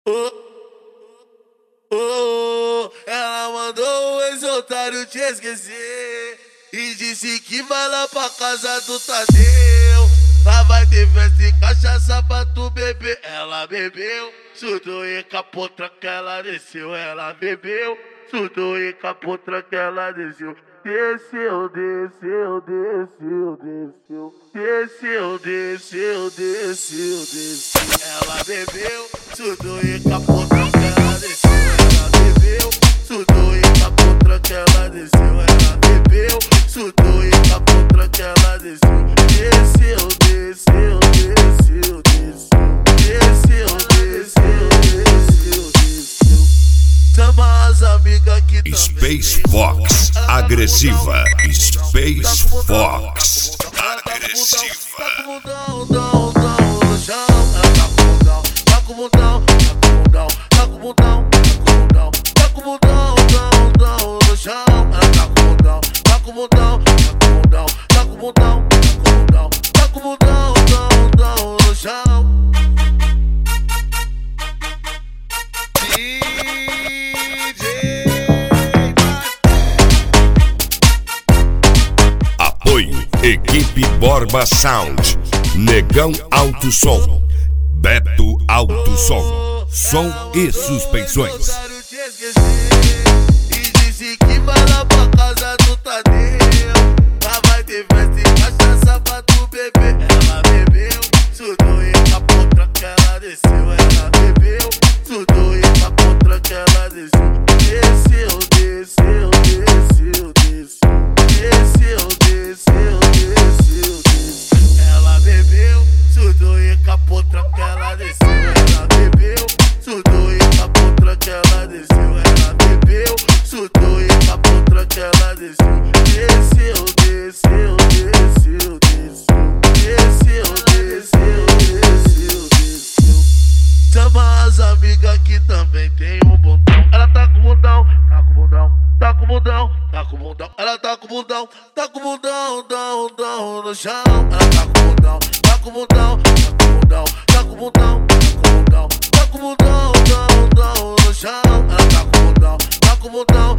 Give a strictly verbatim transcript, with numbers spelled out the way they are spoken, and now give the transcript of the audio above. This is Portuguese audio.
Oh, oh, ela mandou o ex-otário te esquecer e disse que vai lá pra casa do Tadeu. Lá vai ter festa e cachaça pra tu beber. Ela bebeu, surtou e capotra que ela desceu. Ela bebeu, surtou e capotra que ela desceu. Desceu, desceu, desceu, desceu. Desceu, desceu, desceu, desceu. Ela bebeu, surtou e capotra que ela desceu. Ela bebeu, surtou e capotra que ela desceu. Ela bebeu, surtou e capotra que ela desceu. Desceu, desceu, desceu, desceu. Desceu, desceu, desceu, desceu. Chama as amigas que também. Space Fox, agressiva. Space Fox, agressiva. Tá com bundão, dão, dão no chão. Ela tá com bundão, tá com bundão, tá com bundão, tá com bundão, tá com bundão, dão, dão no chão. Ela tá com bundão, tá com bundão, tá com bundão, tá com bundão, tá com bundão, dão, dão no chão. Apoio Equipe Borba Sound, Negão Alto Som, Beto Alto Som, som e suspensões. E disse que vai lá pra casa do Tadeu. Lá vai ter festa e cachaça pra tu beber. Ela bebeu, surtou e capotra que ela desceu. Ela bebeu, surtou e capotra que ela desceu. Desceu, desceu, desceu, desceu. Desceu, desceu, desceu, desceu. Ela bebeu, surtou e capotra que ela desceu. Ela bebeu, surtou e capotra que ela desceu. Ela bebeu, surtou e capotra que ela desceu. Desceu, desceu, desceu, desceu. Desceu, desceu, desceu, desceu. Chama as amigas que também tem um bundão. Ela tá com bundão, tá com bundão, tá com bundão, tá com bundão. Ela tá com bundão, tá com bundão, dão, dão no chão. Ela tá com bundão, tá com bundão, tá com bundão, tá com bundão, tá com bundão, tá com bundão, dão, dão no chão. Ela tá com bundão, tá com bundão.